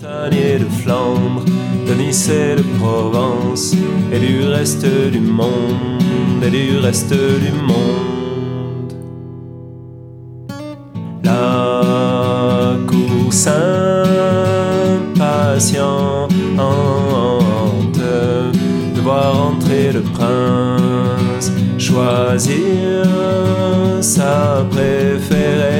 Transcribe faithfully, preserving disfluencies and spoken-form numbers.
Montagnier de Flandre, de Nice et de Provence, et du reste du monde, et du reste du monde. La course impatiente de voir entrer le prince, choisir sa préférée.